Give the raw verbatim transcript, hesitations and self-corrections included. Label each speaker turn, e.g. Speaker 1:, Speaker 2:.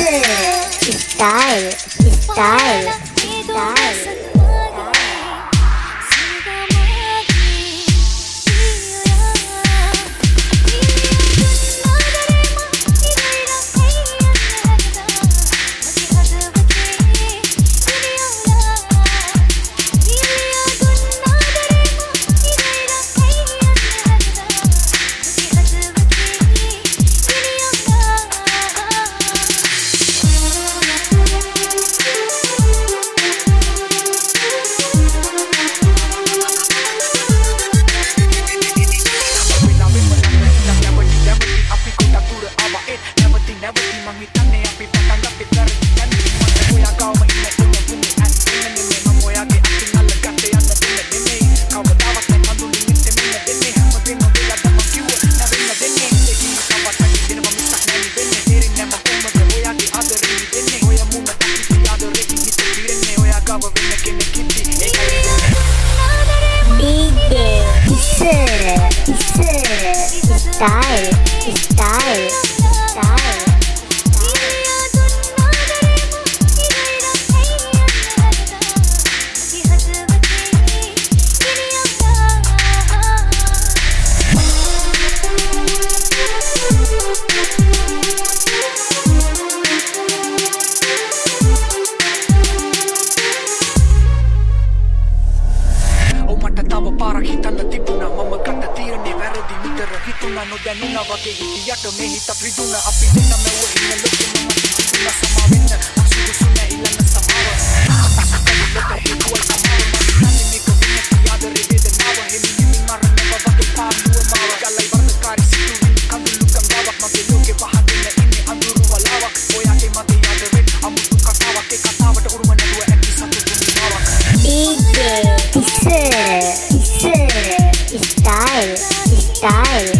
Speaker 1: style, style, style. Style, style, style.
Speaker 2: පාරක් හිතන්න තිබුණා මම ගන්න තීරණේ වැරදි විතර හිතුණා නොදැනුණා වගේ හිටියට මේ හිත රිදුණා අපි දෙන්න මෙව ඉන්න ලොකෙම මට හිතුණා සමා වෙන්න අසුදුසු නෑ ඊළඟ සමාව අසුදුසුට හේතුව සමාව මම හිතන්නේ මේක වෙන්නේ කියාදරේ වේදනාව හිමි හිමි මරන්න වගේ පාළුව මාව ගලයි වර්ණකාරී සිතුවිලි කඳුළු කංගාවක් මගේ ලෝකේ පහදින්න ඉන්නේ අඳුරු වලාවක් ඔයාගේ මතේ යාදරේ අමුතු කතාවක් ඒ කතාවට උරුම නැතුව ඇති සතුටු නිමාවක්
Speaker 1: style, style.